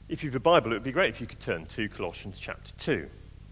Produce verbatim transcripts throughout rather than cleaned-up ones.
If you have a Bible, it would be great if you could turn to Colossians chapter two.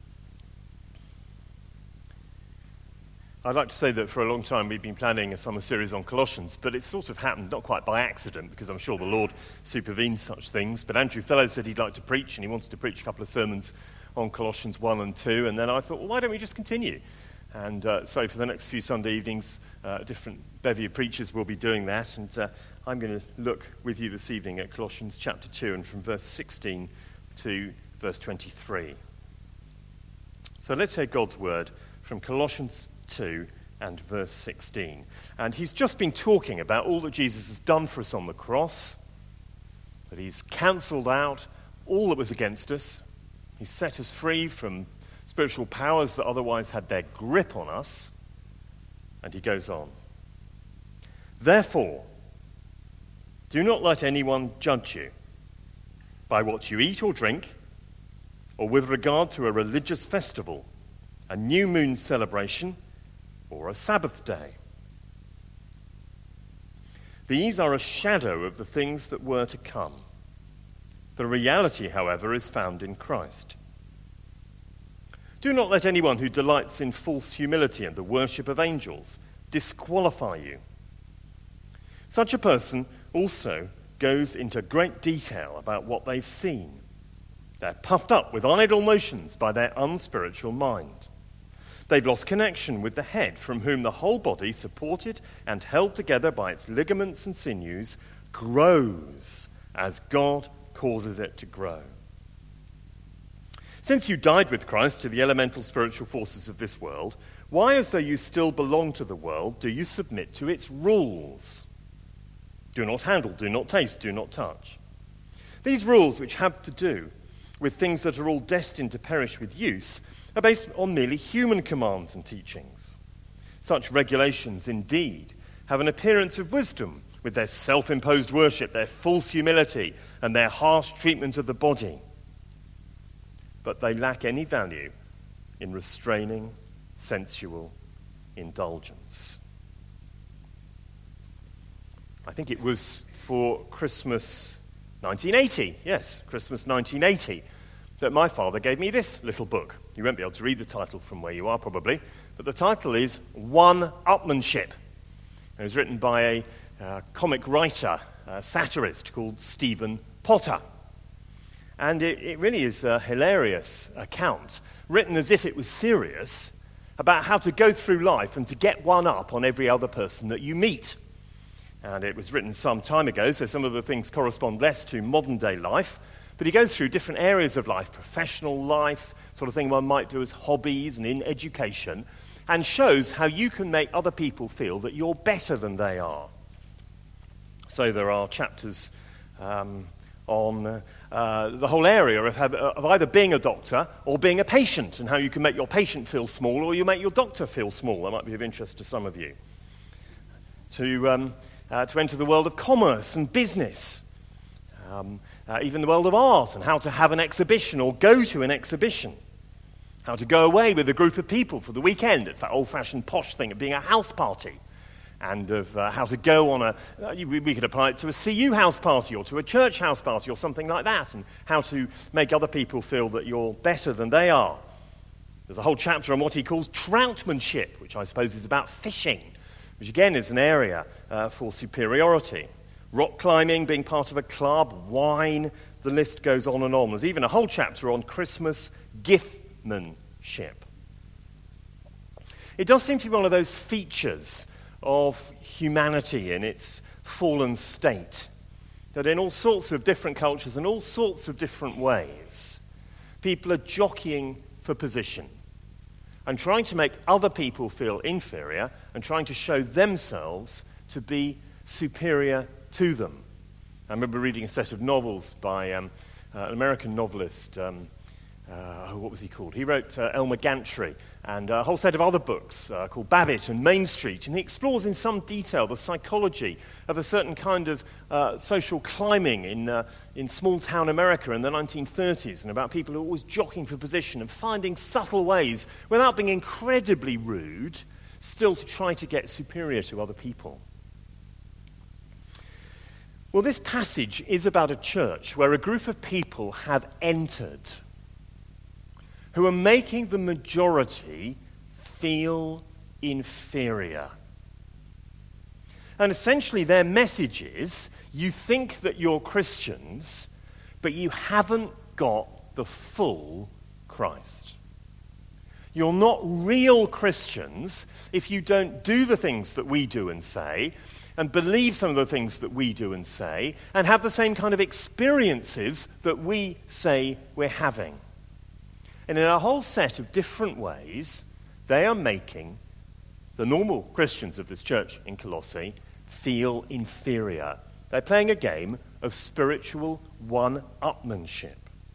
I'd like to say that for a long time we've been planning a summer series on Colossians, but it's sort of happened not quite by accident, because I'm sure the Lord supervenes such things. But Andrew Fellows said he'd like to preach, and he wanted to preach a couple of sermons on Colossians one and two, and then I thought, well, why don't we just continue? And uh, so for the next few Sunday evenings, uh, different bevy of preachers will be doing that, and uh, I'm going to look with you this evening at Colossians chapter two, and from verse sixteen to verse twenty-three. So let's hear God's word from Colossians two and verse sixteen. And he's just been talking about all that Jesus has done for us on the cross, that he's cancelled out all that was against us. He's set us free from spiritual powers that otherwise had their grip on us. And he goes on. Therefore, do not let anyone judge you by what you eat or drink, or with regard to a religious festival, a new moon celebration, or a Sabbath day. These are a shadow of the things that were to come. The reality, however, is found in Christ. Do not let anyone who delights in false humility and the worship of angels disqualify you. Such a person also goes into great detail about what they've seen. They're puffed up with idle notions by their unspiritual mind. They've lost connection with the head, from whom the whole body, supported and held together by its ligaments and sinews, grows as God causes it to grow. Since you died with Christ to the elemental spiritual forces of this world, why, as though you still belong to the world, do you submit to its rules? Do not handle, do not taste, do not touch. These rules, which have to do with things that are all destined to perish with use, are based on merely human commands and teachings. Such regulations, indeed, have an appearance of wisdom with their self-imposed worship, their false humility, and their harsh treatment of the body. But they lack any value in restraining sensual indulgence. I think it was for Christmas nineteen eighty, yes, Christmas nineteen eighty, that my father gave me this little book. You won't be able to read the title from where you are probably, but the title is One-Upmanship. It was written by a uh, comic writer, a satirist called Stephen Potter. And it, it really is a hilarious account, written as if it was serious, about how to go through life and to get one up on every other person that you meet. And it was written some time ago, so some of the things correspond less to modern-day life. But he goes through different areas of life, professional life, sort of thing one might do as hobbies and in education, and shows how you can make other people feel that you're better than they are. So there are chapters um, on uh, uh, the whole area of, have, of either being a doctor or being a patient, and how you can make your patient feel small or you make your doctor feel small. That might be of interest to some of you. To, um, uh, to enter the world of commerce and business. Um, uh, even the world of art, and how to have an exhibition or go to an exhibition. How to go away with a group of people for the weekend. It's that old-fashioned posh thing of being a house party. And of uh, how to go on a, uh, we, we could apply it to a C U house party or to a church house party or something like that, and how to make other people feel that you're better than they are. There's a whole chapter on what he calls troutmanship, which I suppose is about fishing, which again is an area uh, for superiority. Rock climbing, being part of a club, wine, the list goes on and on. There's even a whole chapter on Christmas giftmanship. It does seem to be one of those features of humanity in its fallen state, that in all sorts of different cultures and all sorts of different ways, people are jockeying for position and trying to make other people feel inferior and trying to show themselves to be superior to them. I remember reading a set of novels by um, uh, an American novelist, um, uh, what was he called? He wrote uh, Elmer Gantry, and a whole set of other books uh, called Babbitt and Main Street, and he explores in some detail the psychology of a certain kind of uh, social climbing in, uh, in small-town America in the nineteen thirties, and about people who are always jockeying for position and finding subtle ways, without being incredibly rude, still to try to get superior to other people. Well, this passage is about a church where a group of people have entered who are making the majority feel inferior. And essentially their message is, you think that you're Christians, but you haven't got the full Christ. You're not real Christians if you don't do the things that we do and say, and believe some of the things that we do and say, and have the same kind of experiences that we say we're having. And in a whole set of different ways, they are making the normal Christians of this church in Colossae feel inferior. They're playing a game of spiritual one-upmanship.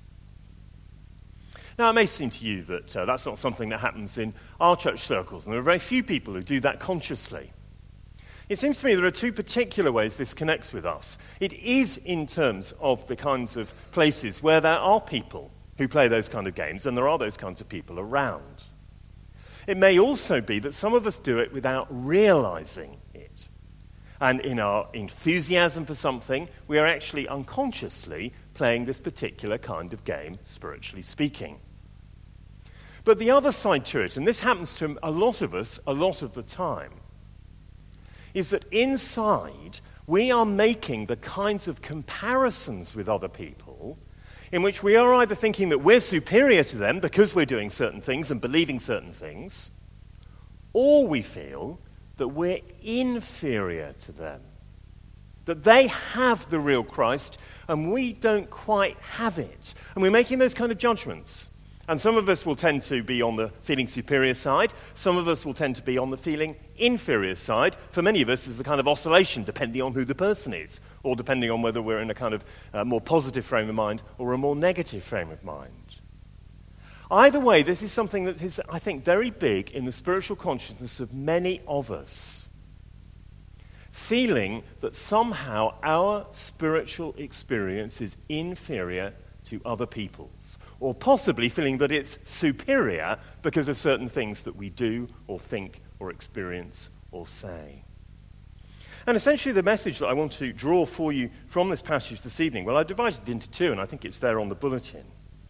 Now, it may seem to you that uh, that's not something that happens in our church circles, and there are very few people who do that consciously. It seems to me there are two particular ways this connects with us. It is in terms of the kinds of places where there are people who play those kind of games, and there are those kinds of people around. It may also be that some of us do it without realizing it. And in our enthusiasm for something, we are actually unconsciously playing this particular kind of game, spiritually speaking. But the other side to it, and this happens to a lot of us a lot of the time, is that inside we are making the kinds of comparisons with other people in which we are either thinking that we're superior to them because we're doing certain things and believing certain things, or we feel that we're inferior to them, that they have the real Christ and we don't quite have it. And we're making those kind of judgments. And some of us will tend to be on the feeling superior side. Some of us will tend to be on the feeling inferior side. For many of us, there's a kind of oscillation depending on who the person is, or depending on whether we're in a kind of uh, more positive frame of mind or a more negative frame of mind. Either way, this is something that is, I think, very big in the spiritual consciousness of many of us. Feeling that somehow our spiritual experience is inferior to other people's. Or possibly feeling that it's superior because of certain things that we do or think or experience or say. And essentially the message that I want to draw for you from this passage this evening, well, I divided it into two, and I think it's there on the bulletin.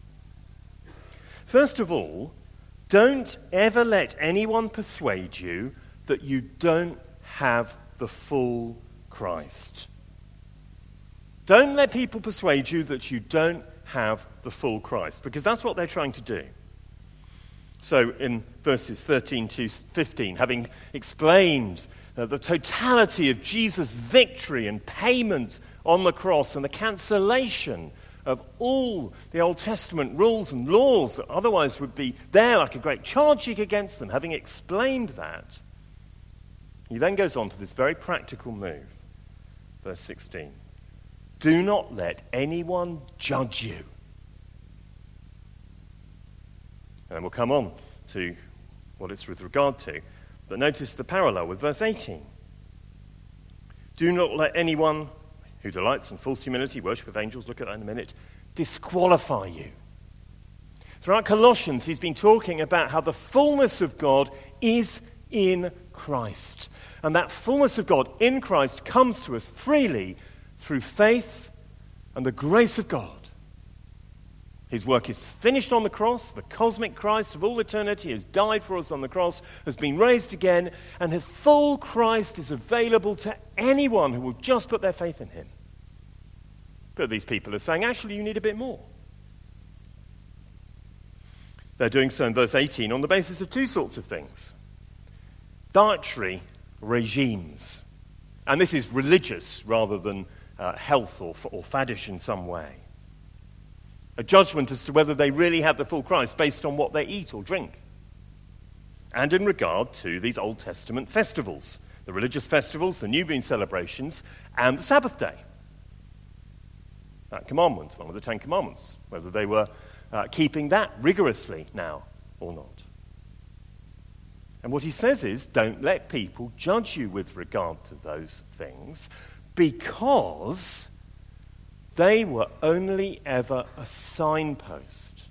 First of all, don't ever let anyone persuade you that you don't have the full Christ. Don't let people persuade you that you don't have the full Christ, because that's what they're trying to do. So in verses thirteen to fifteen, having explained uh, the totality of Jesus' victory and payment on the cross and the cancellation of all the Old Testament rules and laws that otherwise would be there like a great charge against them, having explained that, he then goes on to this very practical move. Verse sixteen. Do not let anyone judge you. And we'll come on to what it's with regard to. But notice the parallel with verse eighteen. Do not let anyone who delights in false humility, worship of angels, look at that in a minute, disqualify you. Throughout Colossians, he's been talking about how the fullness of God is in Christ. And that fullness of God in Christ comes to us freely through faith and the grace of God. His work is finished on the cross. The cosmic Christ of all eternity has died for us on the cross, has been raised again, and the full Christ is available to anyone who will just put their faith in him. But these people are saying, actually, you need a bit more. They're doing so in verse eighteen on the basis of two sorts of things. Dietary regimes. And this is religious rather than uh, health or, or faddish in some way. A judgment as to whether they really have the full Christ based on what they eat or drink. And in regard to these Old Testament festivals, the religious festivals, the New Moon celebrations, and the Sabbath day. That commandment, one of the Ten Commandments, whether they were uh, keeping that rigorously now or not. And what he says is, don't let people judge you with regard to those things, because they were only ever a signpost.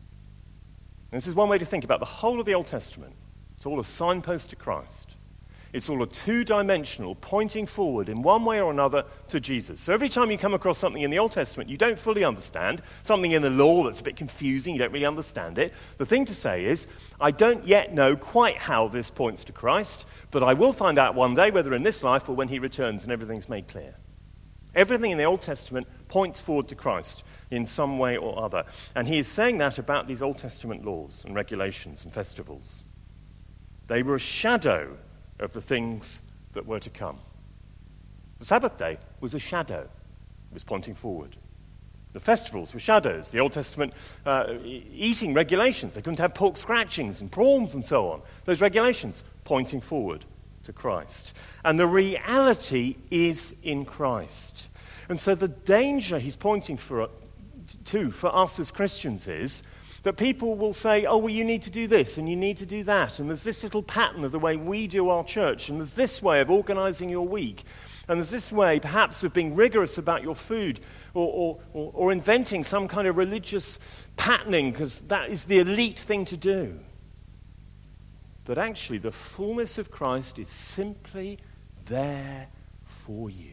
And this is one way to think about the whole of the Old Testament. It's all a signpost to Christ. It's all a two-dimensional, pointing forward in one way or another to Jesus. So every time you come across something in the Old Testament you don't fully understand, something in the law that's a bit confusing, you don't really understand it, the thing to say is, I don't yet know quite how this points to Christ, but I will find out one day, whether in this life or when he returns and everything's made clear. Everything in the Old Testament points forward to Christ in some way or other. And he is saying that about these Old Testament laws and regulations and festivals. They were a shadow of the things that were to come. The Sabbath day was a shadow. It was pointing forward. The festivals were shadows. The Old Testament uh, eating regulations. They couldn't have pork scratchings and prawns and so on. Those regulations pointing forward to Christ. And the reality is in Christ. And so the danger he's pointing for, to for us as Christians is that people will say, oh, well, you need to do this and you need to do that. And there's this little pattern of the way we do our church. And there's this way of organizing your week. And there's this way, perhaps, of being rigorous about your food or, or, or, or inventing some kind of religious patterning because that is the elite thing to do. But actually, the fullness of Christ is simply there for you.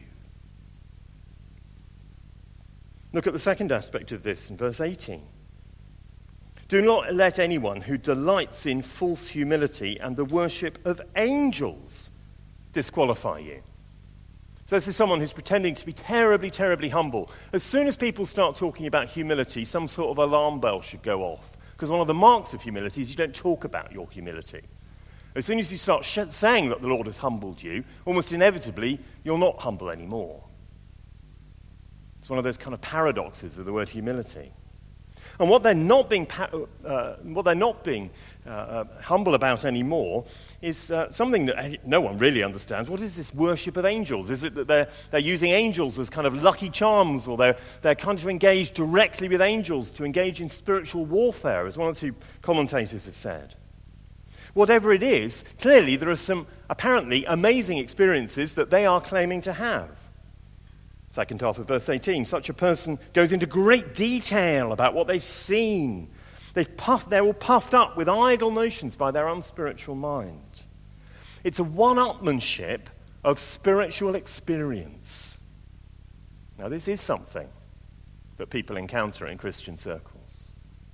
Look at the second aspect of this in verse eighteen. Do not let anyone who delights in false humility and the worship of angels disqualify you. So this is someone who's pretending to be terribly, terribly humble. As soon as people start talking about humility, some sort of alarm bell should go off. Because one of the marks of humility is you don't talk about your humility. As soon as you start sh- saying that the Lord has humbled you, almost inevitably, you're not humble anymore. It's one of those kind of paradoxes of the word humility. And what they're not being pa- uh, what they're not being uh, uh, humble about anymore is uh, something that no one really understands. What is this worship of angels? Is it that they're they're using angels as kind of lucky charms, or they're they're kind of engaged directly with angels to engage in spiritual warfare, as one or two commentators have said? Whatever it is, clearly there are some apparently amazing experiences that they are claiming to have. Second half of verse eighteen, such a person goes into great detail about what they've seen. They've puffed, they're all puffed up with idle notions by their unspiritual mind. It's a one-upmanship of spiritual experience. Now, this is something that people encounter in Christian circles.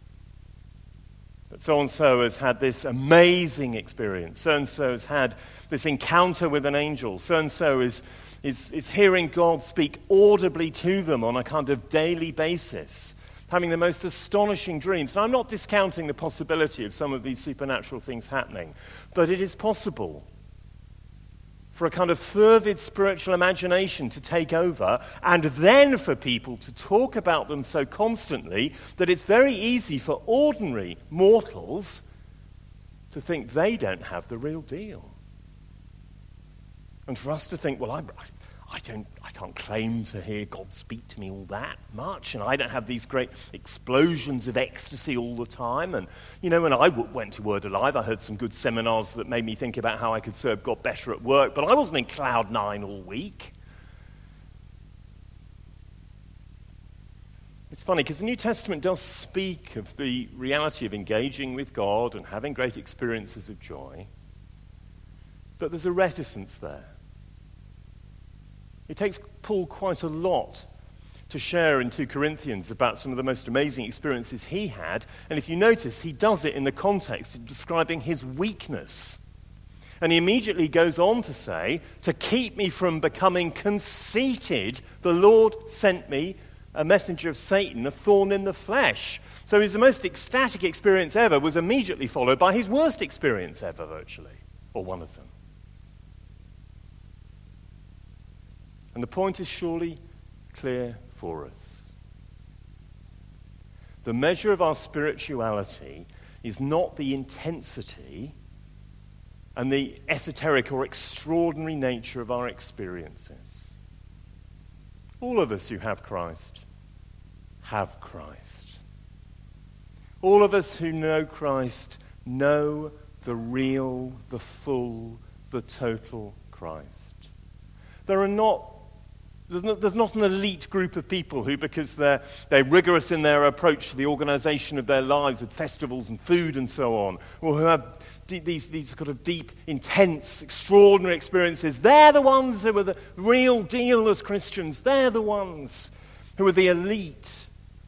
That so-and-so has had this amazing experience. So-and-so has had this encounter with an angel. So-and-so is... Is, is hearing God speak audibly to them on a kind of daily basis, having the most astonishing dreams. And I'm not discounting the possibility of some of these supernatural things happening, but it is possible for a kind of fervid spiritual imagination to take over, and then for people to talk about them so constantly that it's very easy for ordinary mortals to think they don't have the real deal. And for us to think, well, I, I don't, I can't claim to hear God speak to me all that much, and I don't have these great explosions of ecstasy all the time. And you know, when I w- went to Word Alive, I heard some good seminars that made me think about how I could serve God better at work, but I wasn't in cloud nine all week. It's funny because the New Testament does speak of the reality of engaging with God and having great experiences of joy, but there's a reticence there. It takes Paul quite a lot to share in two Corinthians about some of the most amazing experiences he had. And if you notice, he does it in the context of describing his weakness. And he immediately goes on to say, to keep me from becoming conceited, the Lord sent me a messenger of Satan, a thorn in the flesh. So his most ecstatic experience ever was immediately followed by his worst experience ever, virtually, or one of them. And the point is surely clear for us. The measure of our spirituality is not the intensity and the esoteric or extraordinary nature of our experiences. All of us who have Christ have Christ. All of us who know Christ know the real, the full, the total Christ. There are not There's not, there's not an elite group of people who, because they're, they're rigorous in their approach to the organization of their lives with festivals and food and so on, or who have d- these, these kind of deep, intense, extraordinary experiences. They're the ones who are the real deal as Christians. They're the ones who are the elite.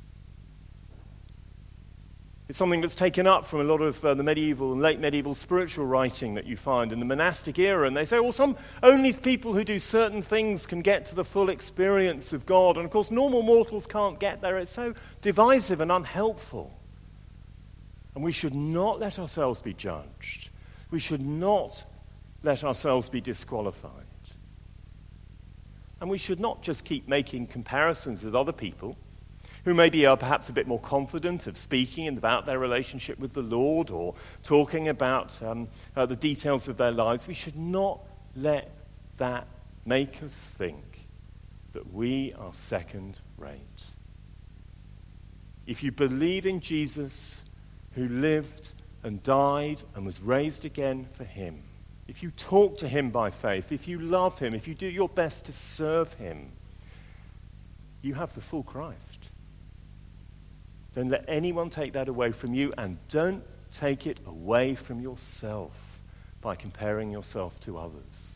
It's something that's taken up from a lot of uh, the medieval and late medieval spiritual writing that you find in the monastic era. And they say, well, some only people who do certain things can get to the full experience of God. And of course, normal mortals can't get there. It's so divisive and unhelpful. And we should not let ourselves be judged. We should not let ourselves be disqualified. And we should not just keep making comparisons with other people who maybe are perhaps a bit more confident of speaking about their relationship with the Lord or talking about um, uh, the details of their lives. We should not let that make us think that we are second rate. If you believe in Jesus, who lived and died and was raised again for him, if you talk to him by faith, if you love him, if you do your best to serve him, you have the full Christ. Don't let anyone take that away from you, and don't take it away from yourself by comparing yourself to others.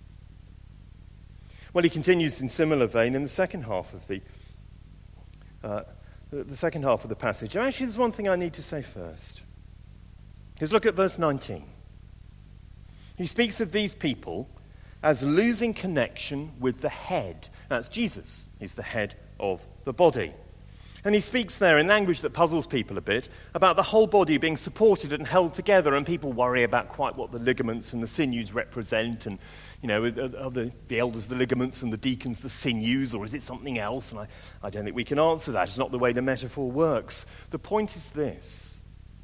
Well, he continues in similar vein in the second half of the uh, the, the second half of the passage. And actually, there's one thing I need to say first. Because look at verse nineteen. He speaks of these people as losing connection with the head. That's Jesus. He's the head of the body. And he speaks there in language that puzzles people a bit about the whole body being supported and held together, and people worry about quite what the ligaments and the sinews represent, and, you know, are the, the elders the ligaments and the deacons the sinews, or is it something else? And I, I don't think we can answer that. It's not the way the metaphor works. The point is this.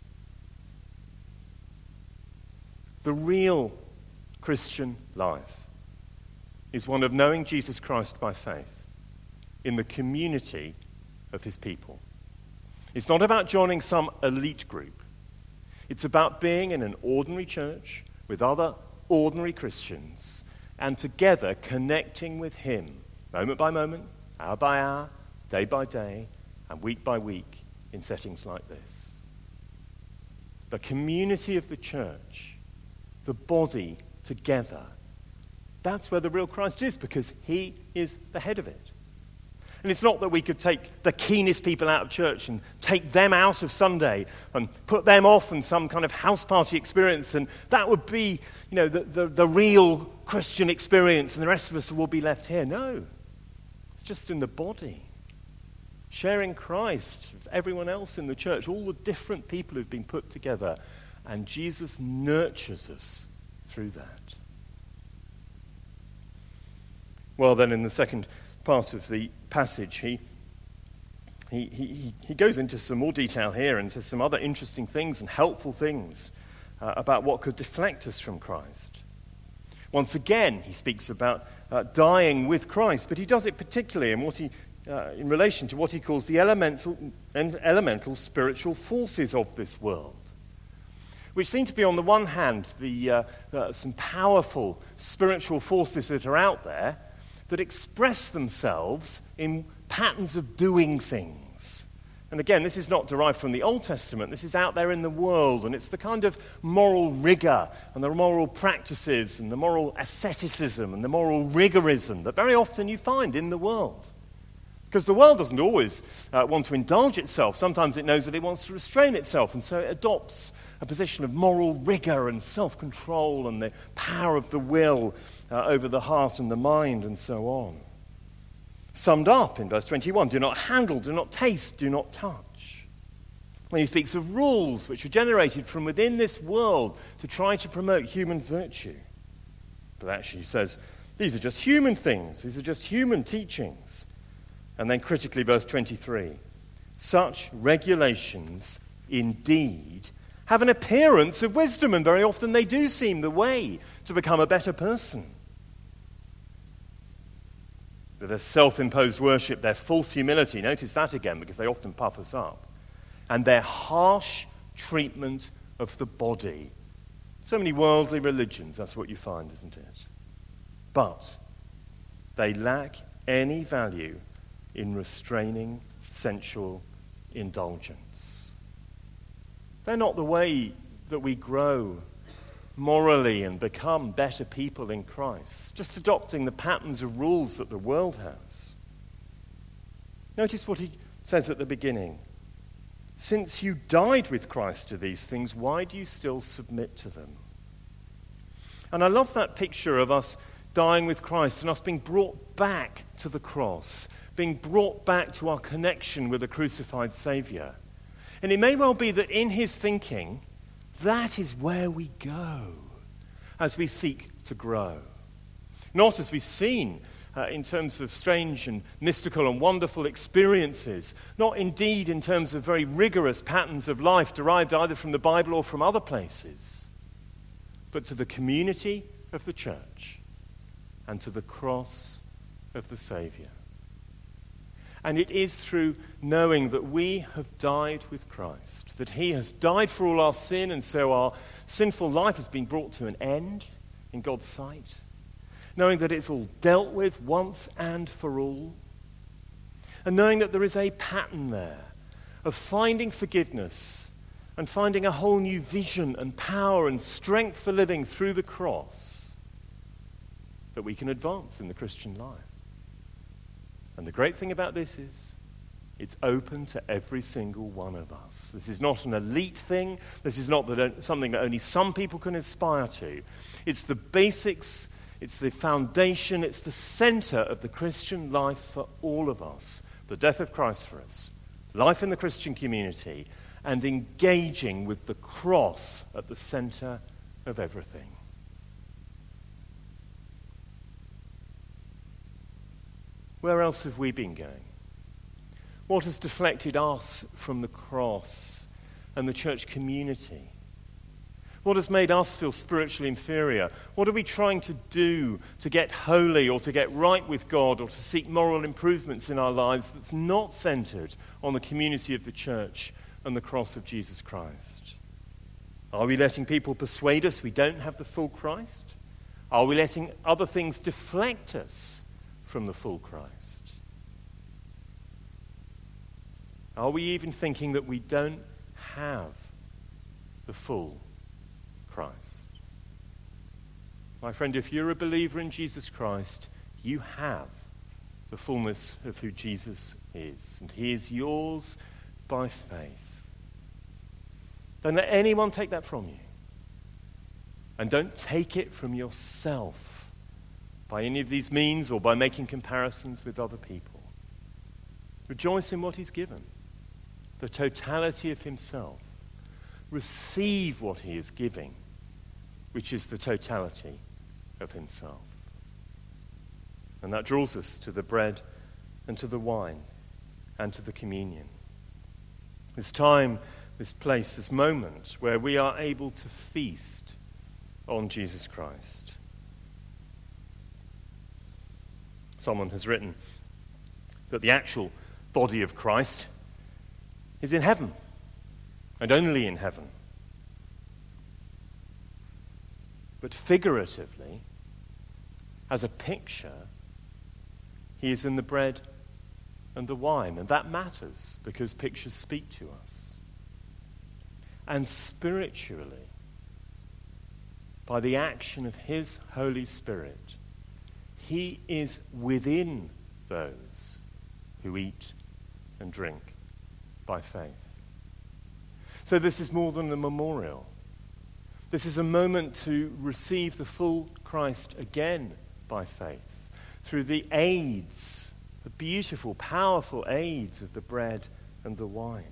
The real Christian life is one of knowing Jesus Christ by faith in the community of his people. It's not about joining some elite group. It's about being in an ordinary church with other ordinary Christians and together connecting with him moment by moment, hour by hour, day by day, and week by week in settings like this. The community of the church, the body together, that's where the real Christ is, because he is the head of it. And it's not that we could take the keenest people out of church and take them out of Sunday and put them off in some kind of house party experience, and that would be, you know, the, the, the real Christian experience, and the rest of us will be left here. No. It's just in the body. Sharing Christ with everyone else in the church, all the different people who've been put together, and Jesus nurtures us through that. Well, then in the second part of the passage, he, he, he, he goes into some more detail here and says some other interesting things and helpful things uh, about what could deflect us from Christ. Once again, he speaks about uh, dying with Christ, but he does it particularly in, what he, uh, in relation to what he calls the elemental, elemental spiritual forces of this world, which seem to be, on the one hand, the, uh, uh, some powerful spiritual forces that are out there that express themselves in patterns of doing things. And again, this is not derived from the Old Testament. This is out there in the world, and it's the kind of moral rigor and the moral practices and the moral asceticism and the moral rigorism that very often you find in the world. Because the world doesn't always uh, want to indulge itself. Sometimes it knows that it wants to restrain itself, and so it adopts a position of moral rigor and self-control and the power of the will uh, over the heart and the mind and so on. Summed up in verse twenty-one, do not handle, do not taste, do not touch. When he speaks of rules which are generated from within this world to try to promote human virtue. But actually he says, these are just human things, these are just human teachings. And then critically, verse twenty-three, such regulations indeed have an appearance of wisdom, and very often they do seem the way to become a better person. But their self-imposed worship, their false humility, notice that again, because they often puff us up, and their harsh treatment of the body. So many worldly religions, that's what you find, isn't it? But they lack any value in restraining sensual indulgence. They're not the way that we grow morally and become better people in Christ, just adopting the patterns of rules that the world has. Notice what he says at the beginning. Since you died with Christ to these things, why do you still submit to them? And I love that picture of us dying with Christ and us being brought back to the cross, being brought back to our connection with a crucified Savior. And it may well be that in his thinking, that is where we go as we seek to grow. Not as we've seen uh, in terms of strange and mystical and wonderful experiences, not indeed in terms of very rigorous patterns of life derived either from the Bible or from other places, but to the community of the church and to the cross of the Savior. And it is through knowing that we have died with Christ, that he has died for all our sin, and so our sinful life has been brought to an end in God's sight, knowing that it's all dealt with once and for all, and knowing that there is a pattern there of finding forgiveness and finding a whole new vision and power and strength for living through the cross, that we can advance in the Christian life. And the great thing about this is it's open to every single one of us. This is not an elite thing. This is not that something that only some people can aspire to. It's the basics, it's the foundation, it's the center of the Christian life for all of us. The death of Christ for us, life in the Christian community, and engaging with the cross at the center of everything. Where else have we been going? What has deflected us from the cross and the church community? What has made us feel spiritually inferior? What are we trying to do to get holy or to get right with God or to seek moral improvements in our lives that's not centered on the community of the church and the cross of Jesus Christ? Are we letting people persuade us we don't have the full Christ? Are we letting other things deflect us from the full Christ? Are we even thinking that we don't have the full Christ? My friend, if you're a believer in Jesus Christ, you have the fullness of who Jesus is, and he is yours by faith. Don't let anyone take that from you. And don't take it from yourself by any of these means or by making comparisons with other people. Rejoice in what he's given, the totality of himself. Receive what he is giving, which is the totality of himself. And that draws us to the bread and to the wine and to the communion. This time, this place, this moment where we are able to feast on Jesus Christ. Someone has written that the actual body of Christ is in heaven, and only in heaven. But figuratively, as a picture, he is in the bread and the wine, and that matters because pictures speak to us. And spiritually, by the action of his Holy Spirit, he is within those who eat and drink by faith. So this is more than a memorial. This is a moment to receive the full Christ again by faith through the aids, the beautiful, powerful aids of the bread and the wine.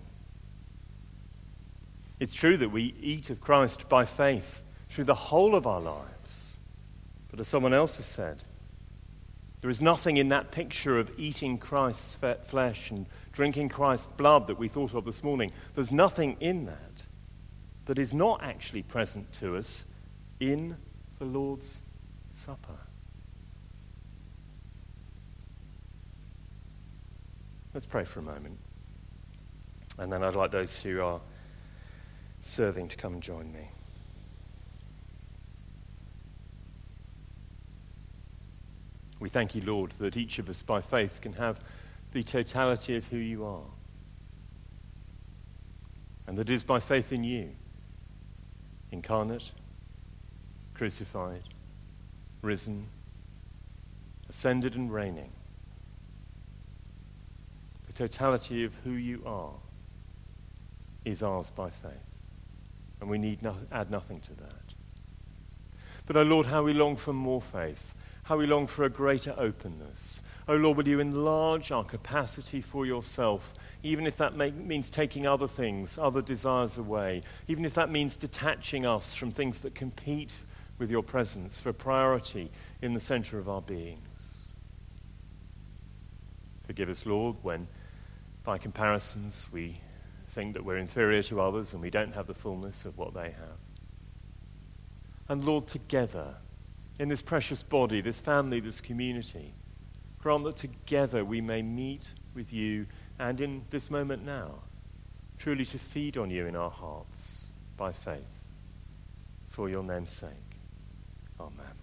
It's true that we eat of Christ by faith through the whole of our lives. But as someone else has said, there is nothing in that picture of eating Christ's flesh and drinking Christ's blood that we thought of this morning. There's nothing in that that is not actually present to us in the Lord's Supper. Let's pray for a moment. And then I'd like those who are serving to come and join me. We thank you, Lord, that each of us by faith can have the totality of who you are. And that it is by faith in you, incarnate, crucified, risen, ascended and reigning. The totality of who you are is ours by faith. And we need no- add nothing to that. But, oh Lord, how we long for more faith. How we long for a greater openness. Oh Lord, will you enlarge our capacity for yourself, even if that may, means taking other things, other desires away, even if that means detaching us from things that compete with your presence for priority in the center of our beings. Forgive us, Lord, when by comparisons we think that we're inferior to others and we don't have the fullness of what they have. And Lord, together, in this precious body, this family, this community, grant that together we may meet with you and in this moment now, truly to feed on you in our hearts by faith, for your name's sake. Amen.